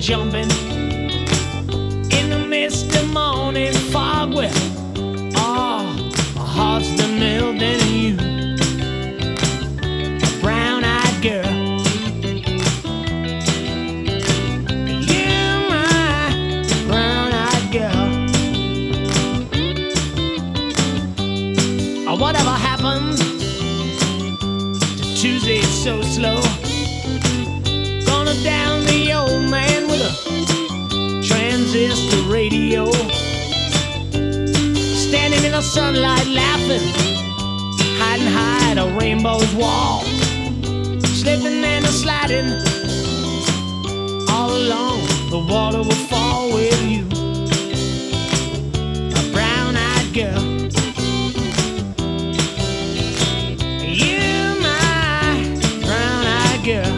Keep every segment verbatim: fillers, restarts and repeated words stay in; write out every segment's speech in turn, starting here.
jumping in the mist of morning fog with all my heart's been melting in you, a brown-eyed girl. You're my brown-eyed girl. Oh, whatever happened to Tuesday so slow? Gonna down the old man with a transistor radio, standing in the sunlight laughing, hiding high at a rainbow's wall, slipping and a sliding all along the water will fall with you, a brown-eyed girl. You're my brown-eyed girl.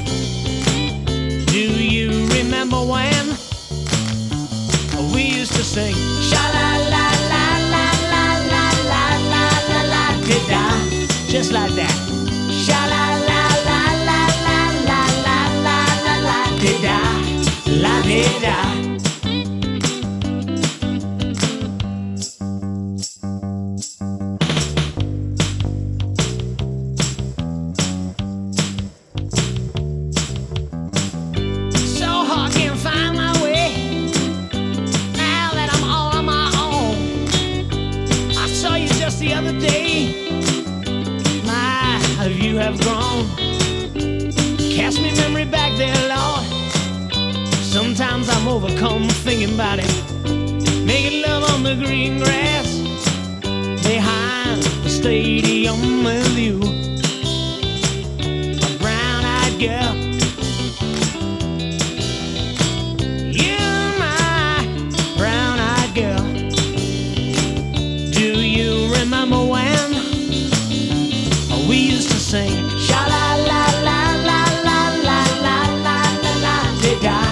Do you remember when we used to sing sha-la-la-la-la-la-la-la-la-la-la-la-da, just like that? Sha-la-la-la-la-la-la-la-la-la-da, la-da-da. The other day, my, how you have grown. Cast me memory back there, Lord. Sometimes I'm overcome thinking about it. Making love on the green grass behind the stadium with you, a brown-eyed girl. You're my brown-eyed girl. Remember when we used to sing sha-la-la-la-la-la-la-la-la-la-la-da?